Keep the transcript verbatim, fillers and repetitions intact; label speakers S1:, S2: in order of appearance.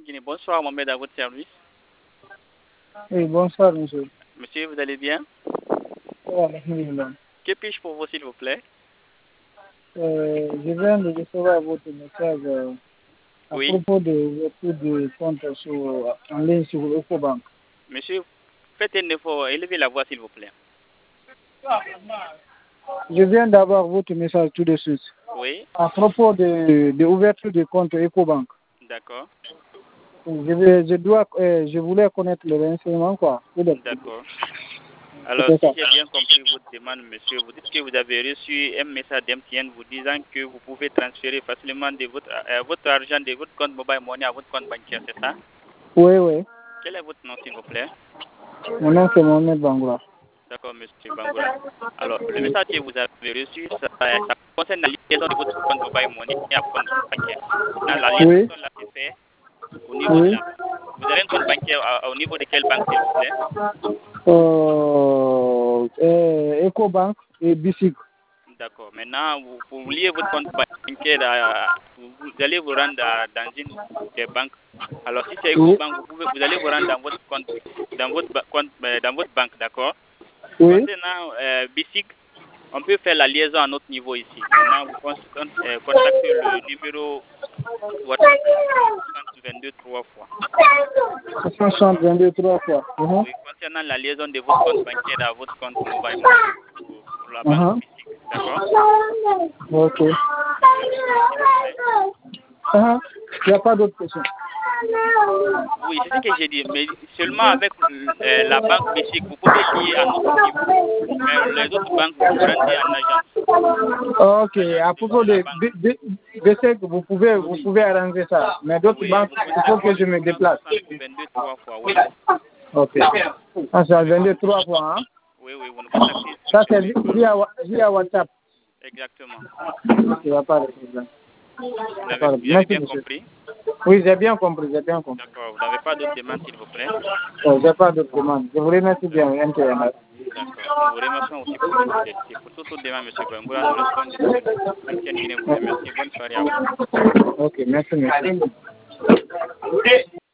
S1: Guinée. Bonsoir, Mohamed, à votre service.
S2: Oui, bonsoir, monsieur.
S1: Monsieur, vous allez bien?
S2: Oh, alhamdulillah.
S1: Que puis-je pour vous, s'il vous plaît?
S2: Euh, je viens de recevoir votre message euh, à
S1: Oui.
S2: propos de votre de compte sur, en ligne sur Ecobank.
S1: Monsieur, faites un effort, élevez la voix, s'il vous plaît.
S2: Je viens d'avoir votre message tout de suite.
S1: Oui.
S2: À propos de, de l'ouverture de compte Ecobank.
S1: D'accord.
S2: Je, vais, je, dois, euh, je voulais connaître le renseignement, quoi.
S1: D'accord. Alors, si j'ai bien compris votre demande, monsieur, vous dites que vous avez reçu un message d'M T N vous disant que vous pouvez transférer facilement de votre, euh, votre argent de votre compte mobile money à votre compte bancaire, c'est ça?
S2: Oui, oui.
S1: Quel est votre nom, s'il vous plaît?
S2: Mon nom, c'est Mohamed Bangoura.
S1: D'accord, monsieur Bangoura. Alors, le message que vous avez reçu, ça, ça concerne la liaison de votre compte mobile money à votre compte bancaire. Dans la liaison,
S2: Oui.
S1: là, c'est fait au niveau
S2: Oui.
S1: de la... Vous avez un compte bancaire à- au niveau de quelle banque, s'il vous plaît?
S2: Euh, euh, Ecobank et Bicic.
S1: D'accord. Maintenant, vous, pour lier votre compte bancaire, à- vous, vous allez vous rendre à- dans une des banques. Alors, si c'est
S2: Oui.
S1: Ecobank, vous, pouvez, vous allez vous rendre dans votre compte, dans votre, ba- compte, euh, dans votre banque, d'accord?
S2: Oui.
S1: Concernant euh, Bicic, on peut faire la liaison à notre niveau ici. Maintenant, vous con- con- euh, contactez le numéro WhatsApp vingt-deux trois fois.
S2: soixante vingt-deux trois fois. Uh-huh.
S1: Oui, concernant la liaison de votre compte bancaire à votre compte mobile money pour, pour la banque
S2: Uh-huh.
S1: Bicic, d'accord?
S2: Ok.
S1: Vous avez une question, s'il vous plaît?
S2: Uh-huh. Il n'y a pas d'autres questions.
S1: Oui, c'est ce que j'ai dit. Mais seulement avec euh, la banque Bicic, vous pouvez lier à notre niveau. Mais les autres banques, vous vous rendez en agence.
S2: Ok.
S1: L'agence
S2: À
S1: de, de
S2: propos
S1: la
S2: de
S1: banque.
S2: B- B- Bicic, vous pouvez, vous pouvez arranger ça. Mais d'autres
S1: Oui,
S2: banques,
S1: vous pouvez
S2: il faut que je
S1: appeler
S2: me
S1: le
S2: déplace.
S1: vingt-deux trois fois, oui.
S2: Ok. Ah, c'est à vingt-deux trois fois, hein?
S1: Oui, oui, vous nous contactez sur
S2: Ça,
S1: ce
S2: c'est
S1: numéro.
S2: via, wa- via WhatsApp.
S1: Exactement.
S2: Il n'y a pas de problème.
S1: Vous avez,
S2: Pas de-
S1: vous avez
S2: Merci,
S1: bien
S2: monsieur.
S1: compris?
S2: Oui, j'ai bien compris, j'ai bien compris.
S1: D'accord. Vous n'avez pas d'autres demandes, s'il vous plaît?
S2: Oh, j'ai pas de demande. Je vous remercie bien. Internet.
S1: D'accord. Nous vous remercions aussi pour votre fidélité. Pour toute autre demande, M. Bangoura, nous restons disponibles. M T N Guinée vous remercie. Bonne soirée à vous.
S2: Ok, merci, merci.